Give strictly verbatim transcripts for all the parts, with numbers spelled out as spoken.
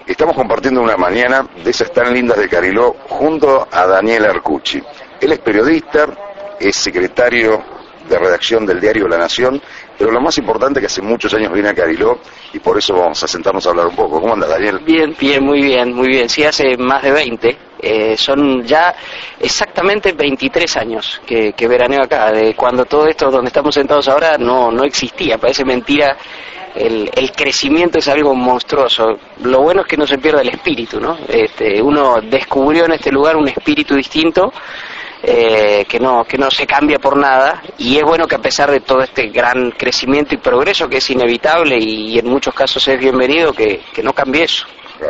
Estamos compartiendo una mañana de esas tan lindas de Cariló junto a Daniel Arcucci. Él es periodista, es secretario de redacción del diario La Nación, pero lo más importante es que hace muchos años viene a Cariló y por eso vamos a sentarnos a hablar un poco. ¿Cómo andas, Daniel? Bien, bien, muy bien, muy bien. Sí, hace más de veinte. Eh, son ya exactamente veintitrés años que, que veraneo acá, de cuando todo esto donde estamos sentados ahora no, no existía. Parece mentira. El, el crecimiento es algo monstruoso. Lo bueno es que no se pierde el espíritu, ¿no? Este, uno descubrió en este lugar un espíritu distinto, eh, que no que no se cambia por nada, y es bueno que a pesar de todo este gran crecimiento y progreso que es inevitable y, y en muchos casos es bienvenido, que, que no cambie eso.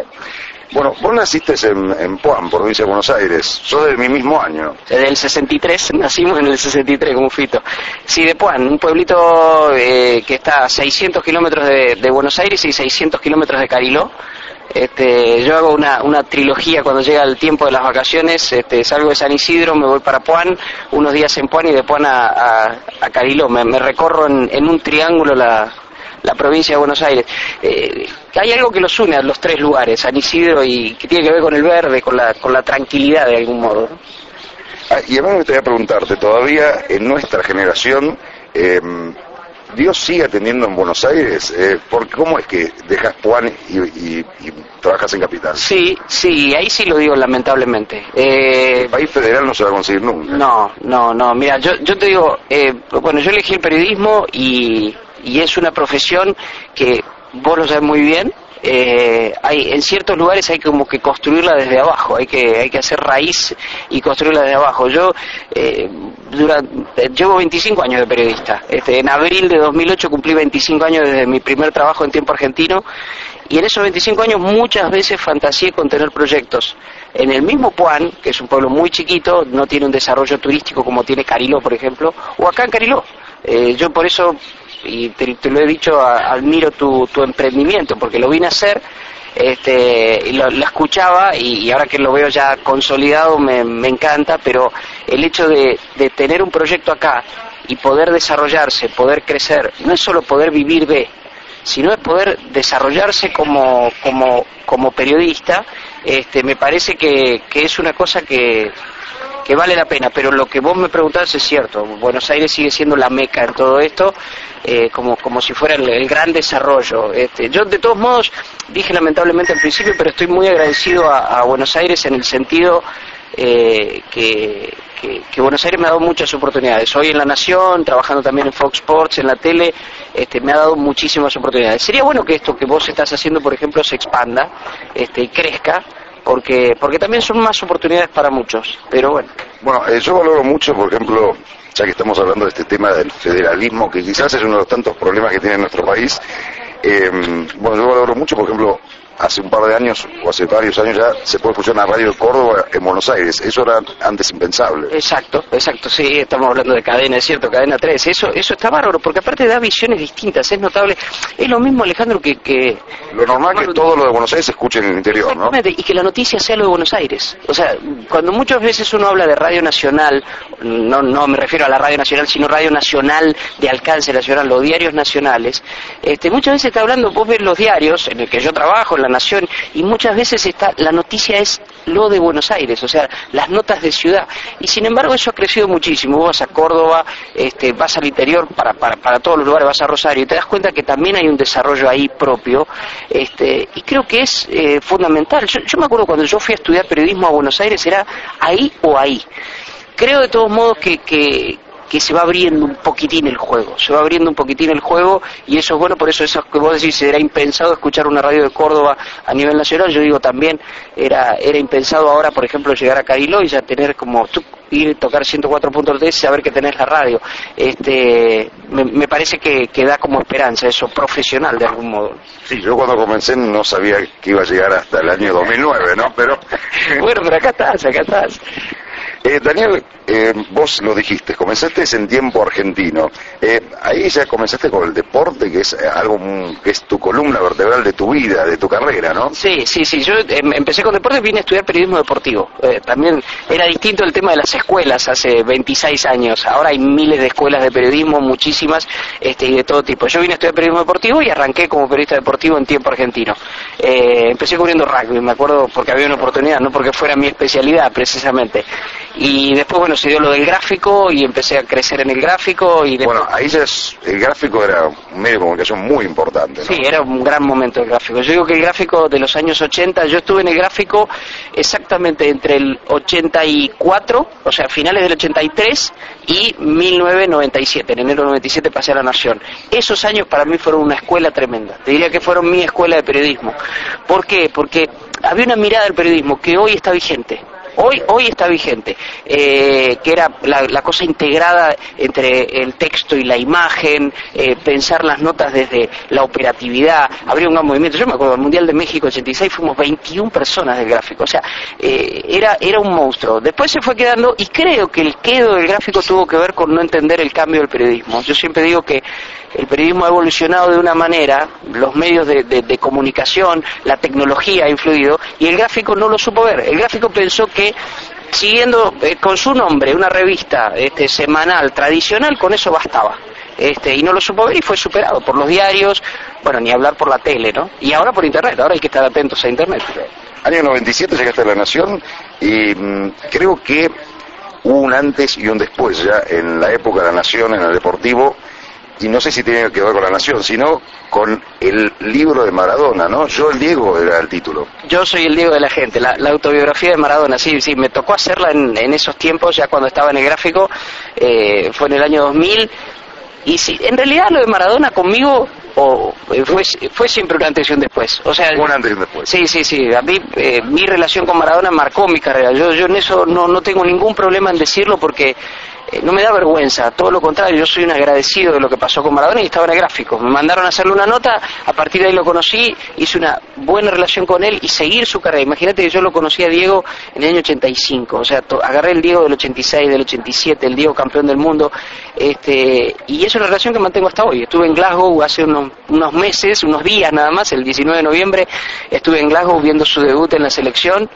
Bueno, vos naciste en, en Puan, provincia de Buenos Aires. Sos de mi mismo año. Desde el sesenta y tres, nacimos en el sesenta y tres, como Fito. Sí, de Puan, un pueblito eh, que está a seiscientos kilómetros de, de Buenos Aires y seiscientos kilómetros de Cariló. Este, yo hago una, una trilogía cuando llega el tiempo de las vacaciones. Este, salgo de San Isidro, me voy para Puan, unos días en Puan y de Puan a, a, a Cariló. Me, me recorro en, en un triángulo la... la provincia de Buenos Aires. Eh, hay algo que los une a los tres lugares, San Isidro, y que tiene que ver con el verde, con la con la tranquilidad de algún modo, ¿no? Ah, y además me gustaría preguntarte, todavía en nuestra generación, eh, ¿Dios sigue atendiendo en Buenos Aires? Eh, porque ¿cómo es que dejas Puan y, y, y trabajas en Capital? Sí, sí, ahí sí lo digo lamentablemente. Eh, el país federal no se va a conseguir nunca. No, no, no, mira, yo, yo te digo, eh, bueno, yo elegí el periodismo y... y es una profesión que vos lo sabés muy bien. Eh, hay en ciertos lugares hay como que construirla desde abajo, hay que hay que hacer raíz y construirla desde abajo. Yo eh, durante, llevo veinticinco años de periodista. Este, en abril de dos mil ocho cumplí veinticinco años desde mi primer trabajo en Tiempo Argentino, y en esos veinticinco años muchas veces fantaseé con tener proyectos en el mismo Puan, que es un pueblo muy chiquito, no tiene un desarrollo turístico como tiene Cariló, por ejemplo, o acá en Cariló. Eh, yo por eso, y te, te lo he dicho, a, admiro tu, tu emprendimiento, porque lo vine a hacer, este, y lo, lo escuchaba, y, y ahora que lo veo ya consolidado me, me encanta, pero el hecho de, de tener un proyecto acá y poder desarrollarse, poder crecer, no es solo poder vivir de, sino es poder desarrollarse como, como, como periodista. Este, me parece que, que es una cosa que... que vale la pena, pero lo que vos me preguntás es cierto. Buenos Aires sigue siendo la meca en todo esto, eh, como como si fuera el, el gran desarrollo. Este, yo de todos modos dije lamentablemente al principio, pero estoy muy agradecido a, a Buenos Aires en el sentido eh, que, que, que Buenos Aires me ha dado muchas oportunidades. Hoy en La Nación, trabajando también en Fox Sports, en la tele, este, me ha dado muchísimas oportunidades. Sería bueno que esto que vos estás haciendo, por ejemplo, se expanda este, y crezca, porque porque también son más oportunidades para muchos, pero bueno. Bueno, eh, yo valoro mucho, por ejemplo, ya que estamos hablando de este tema del federalismo, que quizás es uno de los tantos problemas que tiene nuestro país, eh, bueno, yo valoro mucho, por ejemplo, hace un par de años, o hace varios años ya, se puede escuchar una radio de Córdoba en Buenos Aires. Eso era antes impensable. Exacto, exacto, sí, estamos hablando de cadena, es cierto, cadena tres. Eso eso está bárbaro, porque aparte da visiones distintas, es notable. Es lo mismo, Alejandro, que... que lo normal que, que todo lo de Buenos Aires se escuche en el interior, ¿no? Y que la noticia sea lo de Buenos Aires. O sea, cuando muchas veces uno habla de Radio Nacional, no no me refiero a la Radio Nacional, sino Radio Nacional de alcance nacional, los diarios nacionales, este, muchas veces está hablando, vos ves los diarios, en el que yo trabajo, en La Nación, y muchas veces está la noticia es lo de Buenos Aires, o sea, las notas de ciudad, y sin embargo eso ha crecido muchísimo. Vos vas a Córdoba, este, vas al interior, para, para, para todos los lugares, vas a Rosario, y te das cuenta que también hay un desarrollo ahí propio, este, y creo que es eh, fundamental. Yo, yo me acuerdo cuando yo fui a estudiar periodismo a Buenos Aires, era ahí o ahí. Creo de todos modos que, que que se va abriendo un poquitín el juego, se va abriendo un poquitín el juego, y eso es bueno. Por eso eso que vos decís, era impensado escuchar una radio de Córdoba a nivel nacional. Yo digo también, era era impensado ahora, por ejemplo, llegar a Cariló y ya tener como, tú, ir a tocar ciento cuatro punto tres, saber que tenés la radio. Este, me, me parece que, que da como esperanza eso, profesional de algún modo. Sí, yo cuando comencé no sabía que iba a llegar hasta el año dos mil nueve, ¿no? Pero... bueno, pero acá estás, acá estás. Eh, Daniel, eh, vos lo dijiste, comenzaste en tiempo argentino. Eh, ahí ya comenzaste con el deporte, que es algo que es tu columna vertebral de tu vida, de tu carrera, ¿no? Sí, sí, sí. Yo eh, empecé con deporte, vine a estudiar periodismo deportivo. Eh, también era distinto el tema de las escuelas hace veintiséis años. Ahora hay miles de escuelas de periodismo, muchísimas, este, y de todo tipo. Yo vine a estudiar periodismo deportivo y arranqué como periodista deportivo en tiempo argentino. Eh, empecé cubriendo rugby, me acuerdo, porque había una oportunidad, no porque fuera mi especialidad precisamente. Y después, bueno, se dio lo del gráfico y empecé a crecer en el gráfico. Y después... Bueno, ahí ya es, el gráfico era un medio de comunicación muy importante, ¿no? Sí, era un gran momento el gráfico. Yo digo que el gráfico de los años ochenta, yo estuve en el gráfico exactamente entre el ochenta y cuatro, o sea, finales del ochenta y tres y mil novecientos noventa y siete. En enero del noventa y siete pasé a La Nación. Esos años para mí fueron una escuela tremenda. Te diría que fueron mi escuela de periodismo. ¿Por qué? Porque había una mirada del periodismo que hoy está vigente. Hoy, hoy está vigente, eh, que era la, la cosa integrada entre el texto y la imagen, eh, pensar las notas desde la operatividad, habría un gran movimiento. Yo me acuerdo, el Mundial de México ochenta y seis fuimos veintiuna personas del gráfico, o sea, eh, era, era un monstruo. Después se fue quedando, y creo que el quedo del gráfico tuvo que ver con no entender el cambio del periodismo. Yo siempre digo que el periodismo ha evolucionado de una manera, los medios de, de, de comunicación, la tecnología ha influido, y el gráfico no lo supo ver. El gráfico pensó que siguiendo eh, con su nombre una revista este, semanal tradicional, con eso bastaba. Este, y no lo supo ver y fue superado por los diarios, bueno, ni hablar por la tele, ¿no? Y ahora por internet, ahora hay que estar atentos a internet. Año noventa y siete llegaste a La Nación y mmm, creo que hubo un antes y un después ya en la época de La Nación, en el deportivo, y no sé si tiene que ver con La Nación, sino con el libro de Maradona, ¿no? Yo el Diego era el título. Yo soy el Diego de la gente, la, la autobiografía de Maradona, sí, sí, me tocó hacerla en, en esos tiempos, ya cuando estaba en el gráfico, eh, fue en el año dos mil, y sí, en realidad lo de Maradona conmigo o, eh, fue, fue siempre un antes y un después. O sea, un antes y un después. Sí, sí, sí, a mí eh, mi relación con Maradona marcó mi carrera, yo, yo en eso no, no tengo ningún problema en decirlo porque... Eh, no me da vergüenza, todo lo contrario, yo soy un agradecido de lo que pasó con Maradona y estaba en el gráfico. Me mandaron a hacerle una nota, a partir de ahí lo conocí, hice una buena relación con él y seguir su carrera. Imagínate que yo lo conocí a Diego en el año ochenta y cinco, o sea, to, agarré el Diego del ochenta y seis, del ochenta y siete, el Diego campeón del mundo, este, y es una relación que mantengo hasta hoy. Estuve en Glasgow hace unos, unos meses, unos días nada más, el diecinueve de noviembre, estuve en Glasgow viendo su debut en la selección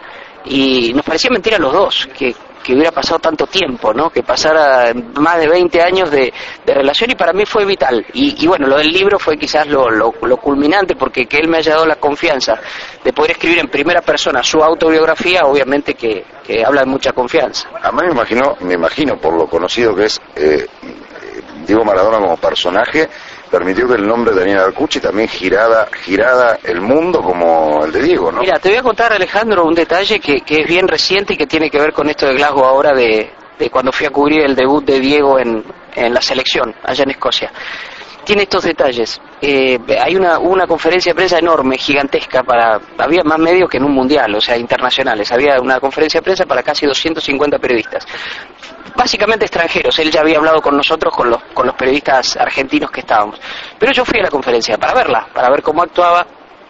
y nos parecía mentira a los dos, que que hubiera pasado tanto tiempo, ¿no? Que pasara más de veinte años de, de relación y para mí fue vital. Y, y bueno, lo del libro fue quizás lo, lo, lo culminante porque que él me haya dado la confianza de poder escribir en primera persona su autobiografía, obviamente que, que habla de mucha confianza. A mí me imagino, me imagino por lo conocido que es eh, Diego Maradona como personaje, permitió que el nombre de Daniel Arcucci también girara, girara el mundo como el de Diego, ¿no? Mira, te voy a contar, Alejandro, un detalle que, que es bien reciente y que tiene que ver con esto de Glasgow ahora, de, de cuando fui a cubrir el debut de Diego en, en la selección, allá en Escocia. Tiene estos detalles. Eh, hay una, una conferencia de prensa enorme, gigantesca, para había más medios que en un mundial, o sea, internacionales. Había una conferencia de prensa para casi doscientos cincuenta periodistas. Básicamente extranjeros, él ya había hablado con nosotros, con los, con los periodistas argentinos que estábamos. Pero yo fui a la conferencia para verla, para ver cómo actuaba,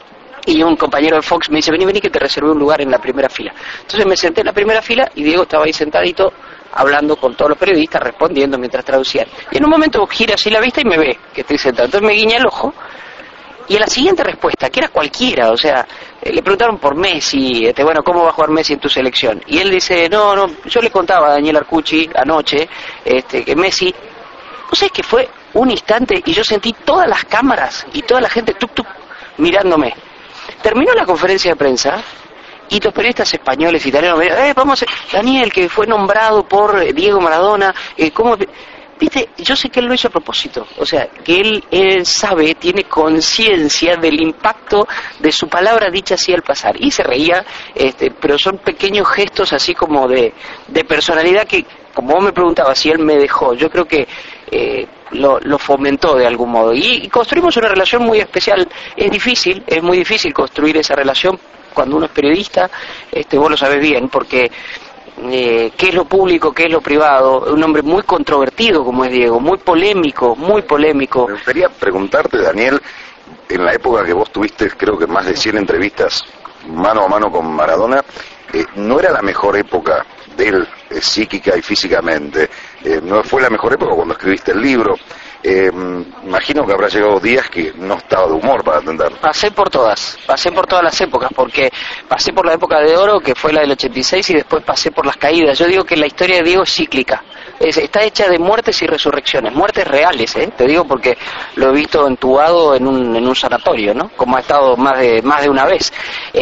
y un compañero de Fox me dice, vení, vení que te reservé un lugar en la primera fila. Entonces me senté en la primera fila y Diego estaba ahí sentadito, hablando con todos los periodistas, respondiendo mientras traducían. Y en un momento gira así la vista y me ve que estoy sentado. Entonces me guiña el ojo, y a la siguiente respuesta, que era cualquiera, o sea, eh, le preguntaron por Messi, este, bueno, ¿cómo va a jugar Messi en tu selección? Y él dice, no, no, yo le contaba a Daniel Arcucci anoche, este, que Messi, ¿vos sabés que fue un instante y yo sentí todas las cámaras y toda la gente tuk tuk mirándome? Terminó la conferencia de prensa y los periodistas españoles, italianos, me dijeron, eh, vamos a... Daniel, que fue nombrado por Diego Maradona, eh, ¿cómo...? Viste, yo sé que él lo hizo a propósito, o sea, que él, él sabe, tiene conciencia del impacto de su palabra dicha así al pasar, y se reía, este, pero son pequeños gestos así como de, de personalidad que, como vos me preguntabas si él me dejó, yo creo que eh, lo, lo fomentó de algún modo, y, y construimos una relación muy especial. Es difícil, es muy difícil construir esa relación cuando uno es periodista, este, vos lo sabés bien, porque... Eh, qué es lo público, qué es lo privado, un hombre muy controvertido como es Diego, muy polémico, muy polémico. Me gustaría preguntarte, Daniel, en la época que vos tuviste creo que más de cien entrevistas mano a mano con Maradona, eh, ¿no era la mejor época de él eh, psíquica y físicamente. Eh, no fue la mejor época cuando escribiste el libro. Eh, imagino que habrá llegado días que no estaba de humor para atender. Pasé por todas, pasé por todas las épocas, porque pasé por la época de oro, que fue la del ochenta y seis, y después pasé por las caídas. Yo digo que la historia de Diego es cíclica, es, está hecha de muertes y resurrecciones, muertes reales, ¿eh? Te digo porque lo he visto entubado en un, en un sanatorio, ¿no? Como ha estado más de, más de una vez.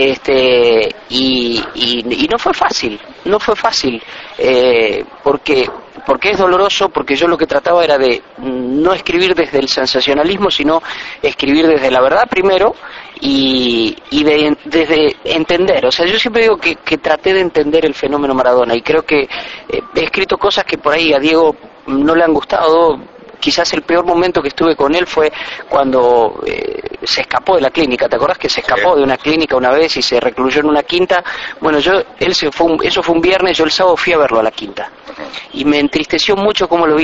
Este, y, y, y no fue fácil, no fue fácil, eh, porque... porque es doloroso, porque yo lo que trataba era de no escribir desde el sensacionalismo, sino escribir desde la verdad primero y, y de, desde entender. O sea, yo siempre digo que, que traté de entender el fenómeno Maradona, y creo que eh, he escrito cosas que por ahí a Diego no le han gustado. Quizás el peor momento que estuve con él fue cuando eh, se escapó de la clínica. ¿Te acordás que se escapó de una clínica una vez y se recluyó en una quinta? Bueno, yo él se fue un, eso fue un viernes, yo el sábado fui a verlo a la quinta. Y me entristeció mucho cómo lo vi.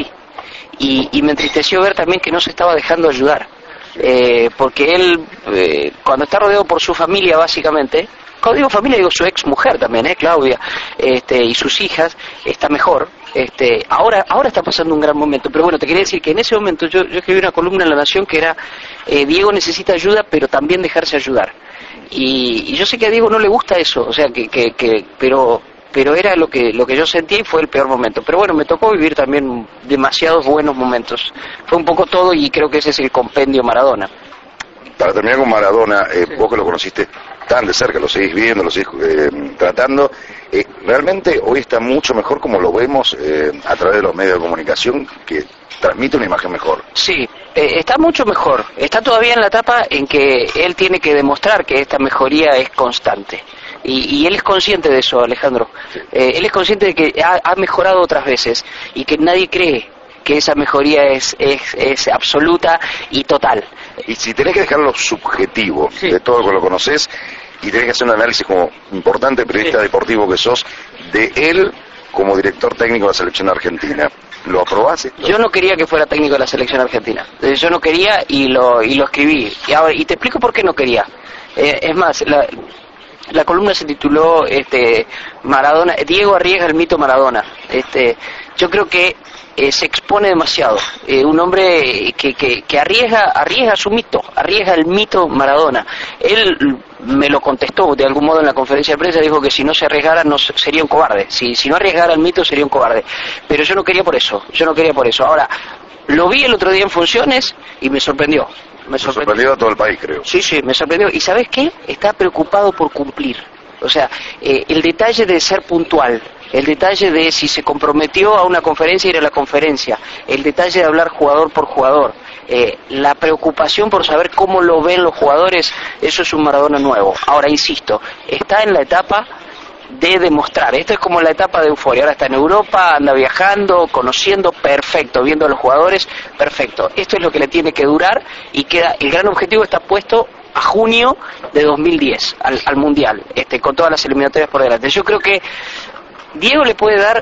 Y, y me entristeció ver también que no se estaba dejando ayudar. Eh, porque él, eh, cuando está rodeado por su familia, básicamente, cuando digo familia, digo su ex mujer también, ¿eh? Claudia, este, y sus hijas, está mejor. Este, ahora, ahora está pasando un gran momento, pero bueno, te quería decir que en ese momento yo, yo escribí una columna en La Nación que era eh, Diego necesita ayuda, pero también dejarse ayudar. Y, y yo sé que a Diego no le gusta eso, o sea, que, que, que pero, pero era lo que, lo que yo sentí, y fue el peor momento. Pero bueno, me tocó vivir también demasiados buenos momentos. Fue un poco todo, y creo que ese es el compendio Maradona. Para terminar con Maradona, eh, sí. Vos que lo conociste tan de cerca, lo seguís viendo, lo seguís eh, tratando, eh, realmente hoy está mucho mejor como lo vemos eh, a través de los medios de comunicación, que transmite una imagen mejor. Sí, eh, está mucho mejor. Está todavía en la etapa en que él tiene que demostrar que esta mejoría es constante. Y, y él es consciente de eso, Alejandro. Sí. Eh, él es consciente de que ha, ha mejorado otras veces y que nadie cree que esa mejoría es, es, es absoluta y total. Y si tenés que dejar lo subjetivo, sí, de todo lo que lo conocés, y tenés que hacer un análisis como importante periodista, sí, deportivo que sos, de él como director técnico de la selección argentina, ¿lo aprobás esto? Yo no quería que fuera técnico de la selección argentina. Yo no quería y lo, y lo escribí. Y, ahora, y te explico por qué no quería. Eh, es más, la... La columna se tituló este, Maradona, Diego arriesga el mito Maradona. Este, yo creo que eh, se expone demasiado. Eh, un hombre que, que, que arriesga, arriesga su mito, arriesga el mito Maradona. Él me lo contestó de algún modo en la conferencia de prensa, dijo que si no se arriesgara no sería un cobarde. Si, si no arriesgara el mito sería un cobarde. Pero yo no quería por eso, yo no quería por eso. Ahora, lo vi el otro día en funciones y me sorprendió. Me sorprendió. sorprendió a todo el país, creo. Sí, sí, me sorprendió. ¿Y sabes qué? Está preocupado por cumplir. O sea, eh, el detalle de ser puntual, el detalle de si se comprometió a una conferencia, ir a la conferencia, el detalle de hablar jugador por jugador, eh, la preocupación por saber cómo lo ven los jugadores, eso es un Maradona nuevo. Ahora, insisto, está en la etapa de demostrar. Esto es como la etapa de euforia. Ahora está en Europa, anda viajando, conociendo, perfecto, viendo a los jugadores, perfecto. Esto es lo que le tiene que durar, y queda, el gran objetivo está puesto a junio de dos mil diez, al, al Mundial, este, con todas las eliminatorias por delante. Yo creo que Diego le puede dar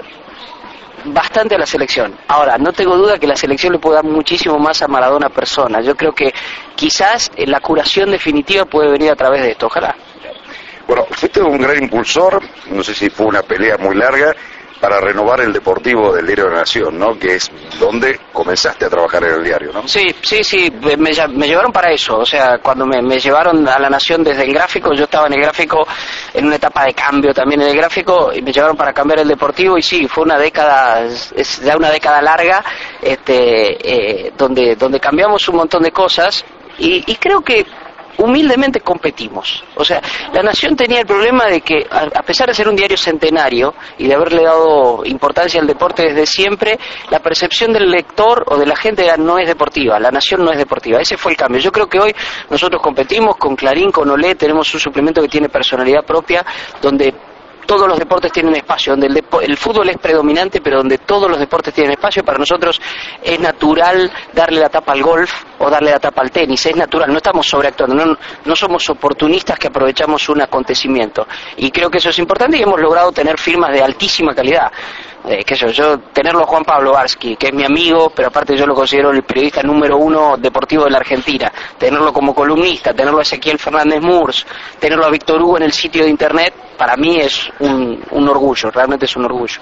bastante a la selección. Ahora, no tengo duda que la selección le puede dar muchísimo más a Maradona persona. Yo creo que quizás la curación definitiva puede venir a través de esto. Ojalá. Bueno, fuiste un gran impulsor, no sé si fue una pelea muy larga, para renovar el Deportivo del Diario de la Nación, ¿no? Que es donde comenzaste a trabajar en el diario, ¿no? Sí, sí, sí, me, me llevaron para eso. O sea, cuando me, me llevaron a la Nación desde el gráfico, yo estaba en el gráfico en una etapa de cambio también en el gráfico, y me llevaron para cambiar el Deportivo, y sí, fue una década, es ya una década larga, este, eh, donde, donde cambiamos un montón de cosas, y, y creo que humildemente competimos. O sea, La Nación tenía el problema de que, a pesar de ser un diario centenario y de haberle dado importancia al deporte desde siempre, la percepción del lector o de la gente no es deportiva. La Nación no es deportiva. Ese fue el cambio. Yo creo que hoy nosotros competimos con Clarín, con Olé, tenemos un suplemento que tiene personalidad propia, donde todos los deportes tienen espacio, donde el, depo- el fútbol es predominante, pero donde todos los deportes tienen espacio. Para nosotros es natural darle la tapa al golf o darle la tapa al tenis, es natural, no estamos sobreactuando, no, no somos oportunistas que aprovechamos un acontecimiento, y creo que eso es importante, y hemos logrado tener firmas de altísima calidad. Eh, que yo, yo tenerlo a Juan Pablo Varsky, que es mi amigo, pero aparte yo lo considero el periodista número uno deportivo de la Argentina, tenerlo como columnista, tenerlo a Ezequiel Fernández Murs, tenerlo a Víctor Hugo en el sitio de internet, para mí es un, un orgullo, realmente es un orgullo.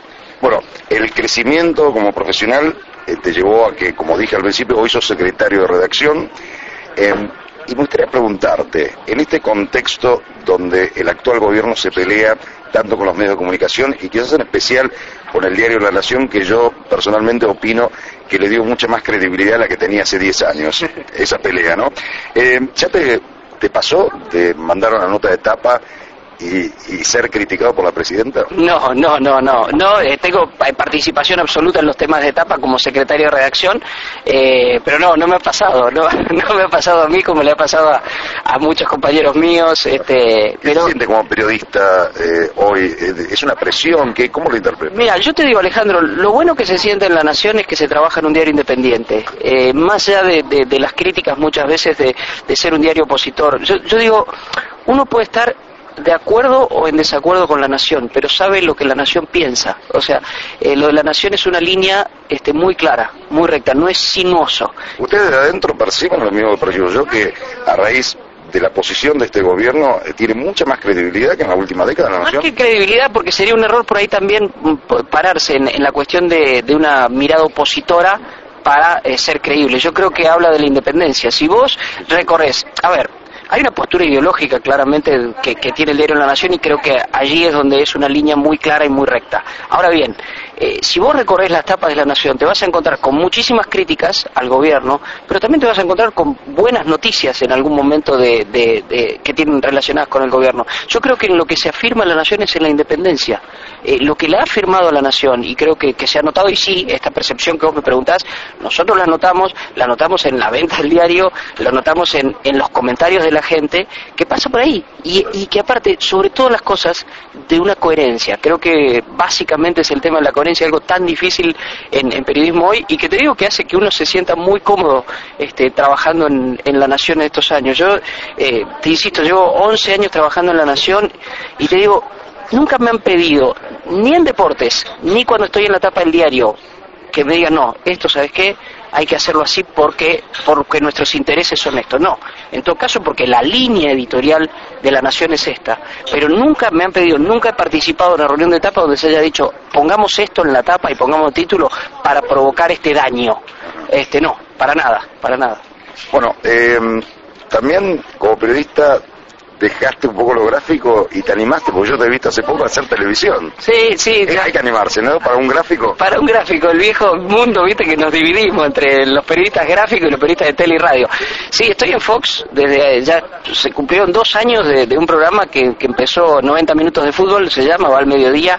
Bueno, el crecimiento como profesional eh, te llevó a que, como dije al principio, hoy sos secretario de redacción. Eh, y me gustaría preguntarte, en este contexto donde el actual gobierno se pelea tanto con los medios de comunicación y quizás en especial con el diario La Nación, que yo personalmente opino que le dio mucha más credibilidad a la que tenía hace diez años, esa pelea, ¿no? Eh, ¿Ya te, te pasó de mandar una nota de tapa Y, y ser criticado por la presidenta? No, no, no, no, no eh, tengo participación absoluta en los temas de etapa como secretario de redacción, eh, pero no, no me ha pasado, no, no me ha pasado a mí como le ha pasado a, a muchos compañeros míos. Este, ¿Qué pero... se siente como periodista eh, hoy? ¿Es una presión? ¿Qué, ¿Cómo lo interpretas? Mira, yo te digo, Alejandro, lo bueno que se siente en La Nación es que se trabaja en un diario independiente, eh, más allá de, de, de las críticas muchas veces de, de ser un diario opositor. Yo, yo digo, uno puede estar de acuerdo o en desacuerdo con La Nación, pero sabe lo que La Nación piensa. O sea, eh, lo de La Nación es una línea este, muy clara, muy recta, no es sinuoso. ¿Ustedes de adentro perciben lo mismo que percibo yo, que a raíz de la posición de este gobierno eh, tiene mucha más credibilidad que en la última década de La Nación? Más que credibilidad, porque sería un error por ahí también pararse en, en la cuestión de, de una mirada opositora para eh, ser creíble. Yo creo que habla de la independencia. Si vos recorres, a ver, hay una postura ideológica claramente que, que tiene el diario La Nación y creo que allí es donde es una línea muy clara y muy recta. Ahora bien, eh, si vos recorres las tapas de La Nación te vas a encontrar con muchísimas críticas al gobierno, pero también te vas a encontrar con buenas noticias en algún momento de, de, de, que tienen relacionadas con el gobierno. Yo creo que en lo que se afirma La Nación es en la independencia. Eh, lo que le ha afirmado La Nación, y creo que, que se ha notado, y sí, esta percepción que vos me preguntás, nosotros la notamos, la notamos en la venta del diario, la notamos en, en los comentarios de la gente que pasa por ahí y, y que aparte, sobre todas las cosas, de una coherencia. Creo que básicamente es el tema de la coherencia, algo tan difícil en, en periodismo hoy, y que te digo que hace que uno se sienta muy cómodo este, trabajando en, en La Nación en estos años. Yo, eh, te insisto, llevo once años trabajando en La Nación y te digo, nunca me han pedido, ni en deportes, ni cuando estoy en la tapa del diario, que me digan, no, esto, ¿sabes qué? Hay que hacerlo así porque porque nuestros intereses son estos. No, en todo caso porque la línea editorial de La Nación es esta. Pero nunca me han pedido, nunca he participado en una reunión de tapa donde se haya dicho, pongamos esto en la tapa y pongamos título para provocar este daño. Este no, para nada, para nada. Bueno, eh, también como periodista dejaste un poco lo gráfico y te animaste, porque yo te he visto hace poco hacer televisión. Sí, sí. Hay que animarse, ¿no? Para un gráfico. Para un gráfico, el viejo mundo, viste, que nos dividimos entre los periodistas gráficos y los periodistas de tele y radio. Sí, estoy en Fox, desde ya se cumplieron dos años de, de un programa que, que empezó noventa minutos de fútbol, se llama, va al mediodía,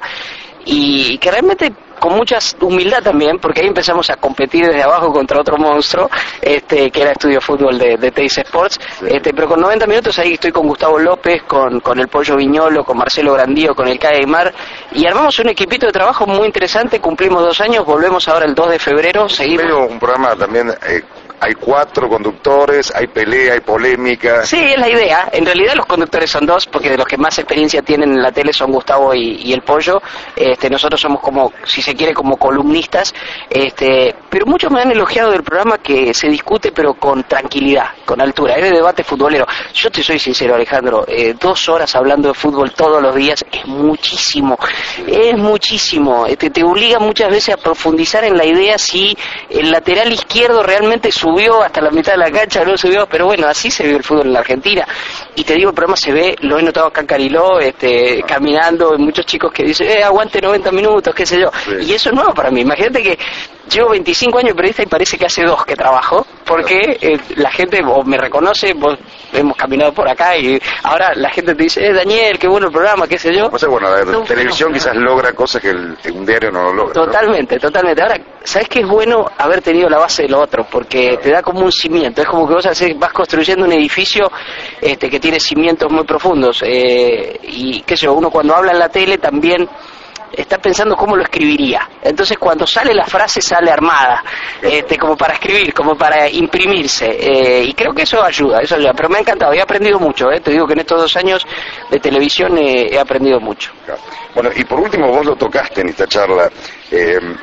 y que realmente con mucha humildad también, porque ahí empezamos a competir desde abajo contra otro monstruo, este que era Estudio Fútbol de, de Teis Sports, sí. este pero con noventa minutos ahí estoy con Gustavo López, con, con el Pollo Viñolo, con Marcelo Grandío, con el K. Aymar, y armamos un equipito de trabajo muy interesante, cumplimos dos años, volvemos ahora el dos de febrero, seguimos. Pero un programa también... Eh... Hay cuatro conductores, hay pelea, hay polémica. Sí, es la idea. En realidad los conductores son dos, porque de los que más experiencia tienen en la tele son Gustavo y, y el Pollo. Este, nosotros somos como, si se quiere, como columnistas. Este, pero muchos me han elogiado del programa que se discute, pero con tranquilidad, con altura. Es de debate futbolero. Yo te soy sincero, Alejandro. Eh, dos horas hablando de fútbol todos los días es muchísimo. Es muchísimo. Este, te obliga muchas veces a profundizar en la idea si el lateral izquierdo realmente subió hasta la mitad de la cancha, no subió, pero bueno, así se vio el fútbol en la Argentina. Y te digo, el programa se ve, lo he notado acá en Cariló, este, caminando, muchos chicos que dicen, eh, aguante noventa minutos, qué sé yo. Sí. Y eso es nuevo para mí. Imagínate que llevo veinticinco años de periodista y parece que hace dos que trabajo, porque eh, la gente o me reconoce, vos hemos caminado por acá y ahora la gente te dice, eh, Daniel, qué bueno el programa, qué sé yo. O sea, bueno, la no, televisión no, quizás no. logra cosas que el, un diario no lo logra. Totalmente, ¿no? totalmente. Ahora, ¿sabes qué es bueno haber tenido la base de lo otro? Porque te da como un cimiento, es como que vos haces, vas construyendo un edificio este, que tiene cimientos muy profundos, eh, y qué sé yo, uno cuando habla en la tele también está pensando cómo lo escribiría, entonces cuando sale la frase sale armada, este, como para escribir, como para imprimirse, eh, y creo que eso ayuda, eso ayuda, pero me ha encantado, he aprendido mucho, eh, te digo que en estos dos años de televisión eh, he aprendido mucho. Bueno, y por último vos lo tocaste en esta charla, eh,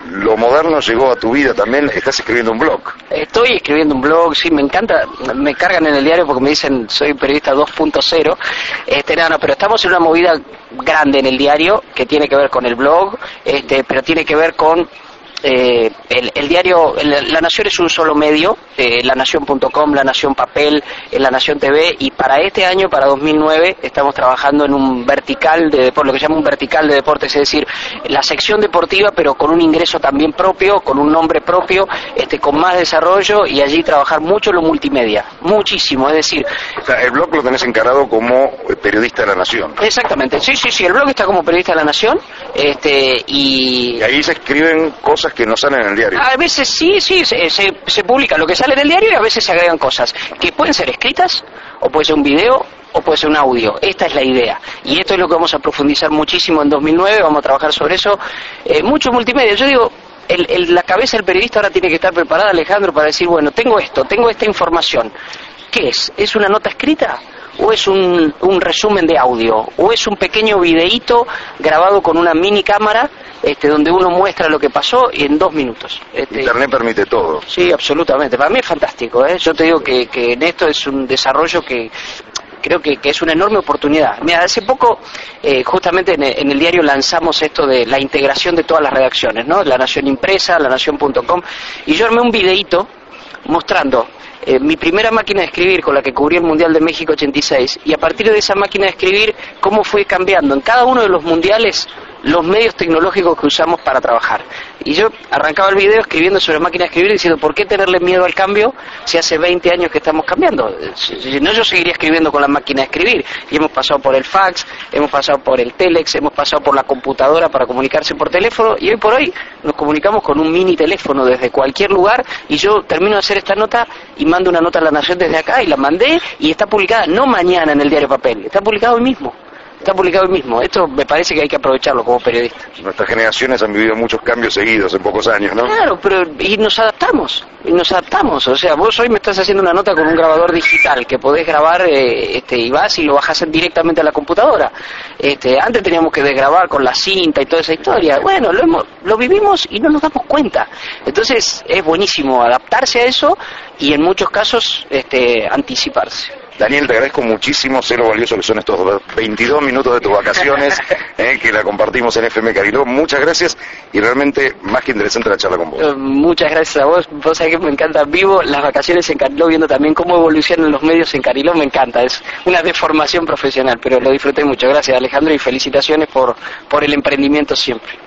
lo moderno llegó a tu vida también, estás escribiendo un blog. Estoy escribiendo un blog, sí, me encanta, me cargan en el diario porque me dicen soy periodista dos punto cero, este, no, no, pero estamos en una movida grande en el diario que tiene que ver con el blog, este, pero tiene que ver con Eh, el, el diario, el, La Nación es un solo medio, eh, la nación punto com, La Nación Papel, eh, La Nación T V, y para este año, para dos mil nueve, estamos trabajando en un vertical de deporte, lo que se llama un vertical de deportes, es decir, la sección deportiva, pero con un ingreso también propio, con un nombre propio, este, con más desarrollo, y allí trabajar mucho lo multimedia, muchísimo, es decir... O sea, el blog lo tenés encarado como periodista de La Nación. Exactamente, sí, sí, sí, el blog está como periodista de La Nación, este, y... Y ahí se escriben cosas que no salen en el diario. A veces sí, sí, se, se, se publica lo que sale en el diario y a veces se agregan cosas que pueden ser escritas, o puede ser un video, o puede ser un audio. Esta es la idea. Y esto es lo que vamos a profundizar muchísimo en dos mil nueve, vamos a trabajar sobre eso. Eh, mucho multimedia. Yo digo, el, el, la cabeza del periodista ahora tiene que estar preparada, Alejandro, para decir, bueno, tengo esto, tengo esta información. ¿Qué es? ¿Es una nota escrita? ¿O es un, un resumen de audio? ¿O es un pequeño videíto grabado con una mini cámara este, donde uno muestra lo que pasó en dos minutos? Este, Internet permite todo. Sí, absolutamente. Para mí es fantástico, ¿eh? Yo te digo que, que en esto es un desarrollo que creo que, que es una enorme oportunidad. Mira, hace poco, eh, justamente en el, en el diario lanzamos esto de la integración de todas las redacciones, ¿no? La Nación Impresa, la nación punto com, y yo armé un videíto mostrando Eh, mi primera máquina de escribir con la que cubrí el Mundial de México ochenta y seis, y a partir de esa máquina de escribir cómo fue cambiando en cada uno de los mundiales los medios tecnológicos que usamos para trabajar. Y yo arrancaba el video escribiendo sobre máquina de escribir diciendo, ¿por qué tenerle miedo al cambio si hace veinte años que estamos cambiando? Si no, yo seguiría escribiendo con la máquina de escribir. Y hemos pasado por el fax, hemos pasado por el telex, hemos pasado por la computadora para comunicarse por teléfono, y hoy por hoy nos comunicamos con un mini teléfono desde cualquier lugar, y yo termino de hacer esta nota y mando una nota a La Nación desde acá, y la mandé, y está publicada no mañana en el diario Papel, está publicado hoy mismo. Está publicado hoy mismo. Esto me parece que hay que aprovecharlo como periodista. Nuestras generaciones han vivido muchos cambios seguidos en pocos años, ¿no? Claro, pero y nos adaptamos, y nos adaptamos. O sea, vos hoy me estás haciendo una nota con un grabador digital que podés grabar eh, este, y vas y lo bajás directamente a la computadora. Este, antes teníamos que desgrabar con la cinta y toda esa historia. Bueno, lo, hemos, lo vivimos y no nos damos cuenta. Entonces es buenísimo adaptarse a eso y en muchos casos este, anticiparse. Daniel, te agradezco muchísimo, sé lo valioso que son estos veintidós minutos de tus vacaciones, eh, que la compartimos en F M Cariló. Muchas gracias, y realmente más que interesante la charla con vos. Uh, muchas gracias a vos. Vos sabés que me encanta vivo las vacaciones en Cariló, viendo también cómo evolucionan los medios en Cariló. Me encanta, es una deformación profesional, pero lo disfruté mucho. Gracias, Alejandro, y felicitaciones por, por el emprendimiento siempre.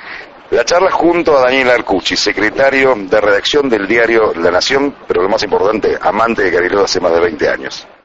La charla junto a Daniel Arcucci, secretario de redacción del diario La Nación, pero lo más importante, amante de Cariló hace más de veinte años.